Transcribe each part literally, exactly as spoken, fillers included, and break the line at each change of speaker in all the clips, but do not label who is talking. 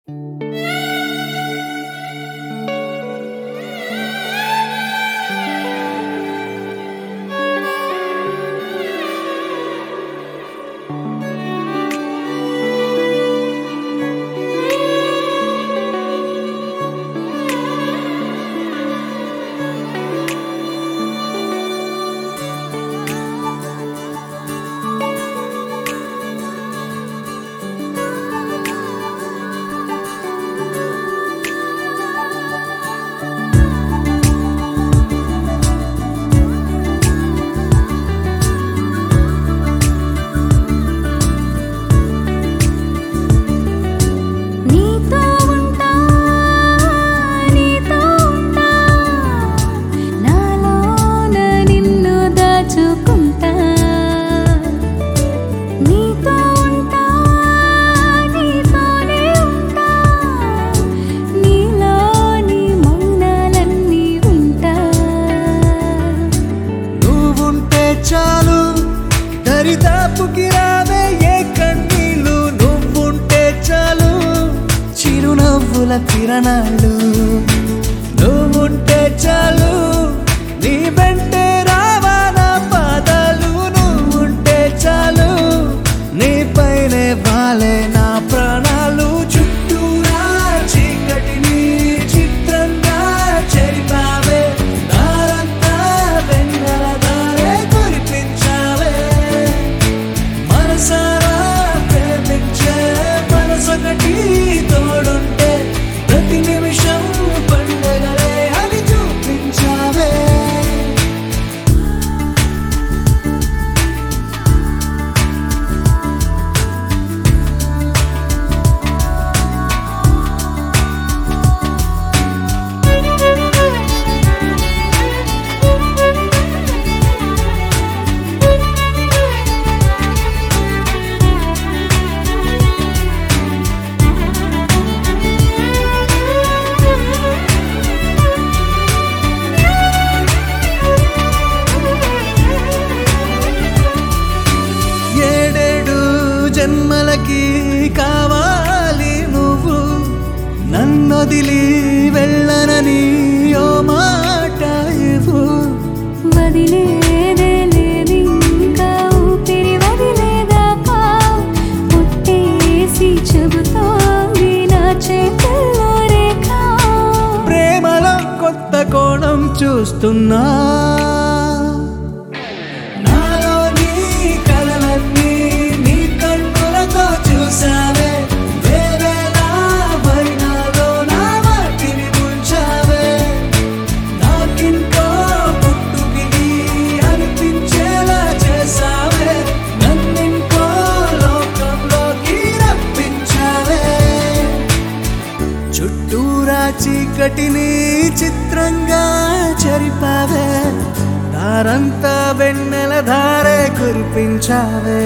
దరిదాపుకి రావే ఏ కన్నీళ్ళు నువ్వుంటే చాలు చిరునవ్వుల కిరణాలు నువ్వుంటే చాలు నీ వెంటే రావా నా పాదాలు నువ్వుంటే చాలు నీ పైనే వాలే నా ప్రాణాలు చుట్టూరా చీకటిని చిత్రంగా చెరిపావే దారంతా వెన్నెల దారే కురిపించావే మనసారా ప్రేమించే మనసొకటి తోడుంటే ప్రతి నిమిషం పండగలే అని చూపించావే ఏడేడు జన్మలకి కావాలి నువ్వు నన్నొదిలి వెళ్ళనని ఓ మాట ఇవ్వు
వదిలేదే లేదింకా ఊపిరి వదిలేదాకా ముట్టేసి చెబుతోంది నా చేతుల్లో రేఖ
ప్రేమలో కొత్త కోణం చూస్తున్నా నాలో నీ కలలన్నీ నీ కన్నులతో చూసావే వేరేలా వైనాలో నా వాటిని ముంచావే నాకింకో పుట్టుకిది అనిపించేలా చేసావే నన్నింకో లోకంలోకి రప్పించావే చుట్టూరా చీకటిని చిత్రంగా చెరిపావే దారంతా వెన్నెల ధారే కురిపించావే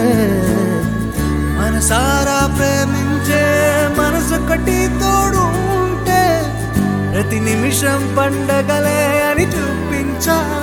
మనసారా ప్రేమించే మనసొకటి తోడు ఉంటే ప్రతి నిమిషం పండగలే అని చూపించావే